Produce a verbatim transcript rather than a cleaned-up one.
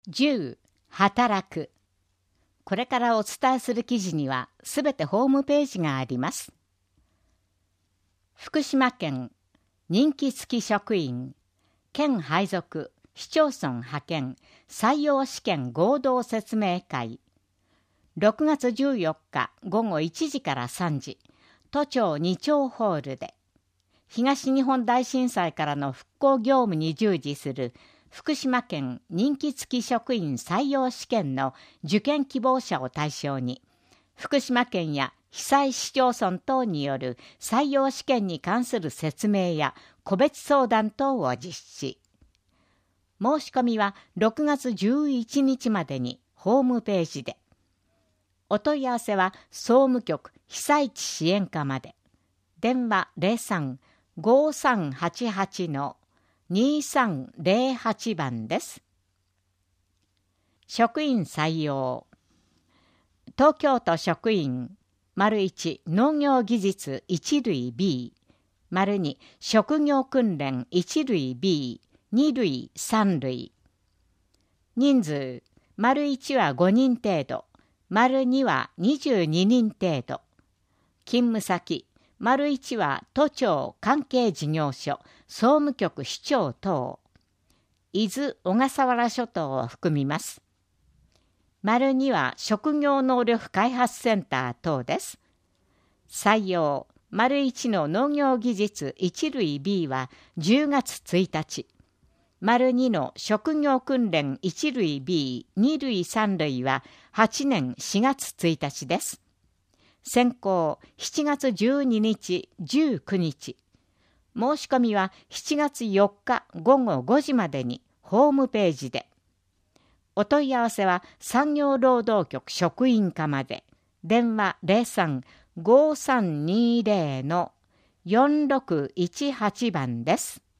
じゅう. 働く。これからお伝えする記事にはすべてホームページがあります。福島県任期付き職員県配属市町村派遣採用試験合同説明会、ろくがつじゅうよっかごごいちじからさんじ、都庁に町ホールで、東日本大震災からの復興業務に従事する福島県任期付き職員採用試験の受験希望者を対象に、福島県や被災市町村等による採用試験に関する説明や個別相談等を実施。申し込みはろくがつじゅういちにちまでにホームページで。お問い合わせは総務局被災地支援課まで。電話 ゼロさん ごさんはちはち にさんゼロはち 番です。職員採用。東京都職員いち農業技術いち類 B に職業訓練いち類 B に類さん類。人数いちはごにん程度、にはにじゅうににん程度。勤務先いちは都庁関係事業所、総務局市長等。伊豆小笠原諸島を含みます。には職業能力開発センター等です。採用いちの農業技術いち類 B はじゅうがつついたち。にの職業訓練いち類 B に類さん類ははちねんしがつついたちです。選考しちがつじゅうににちじゅうくにち。申し込みはしちがつよっかごごごじまでにホームページで。お問い合わせは産業労働局職員課まで。電話 ゼロさん ごさんにゼロ よんろくいちはち 番です。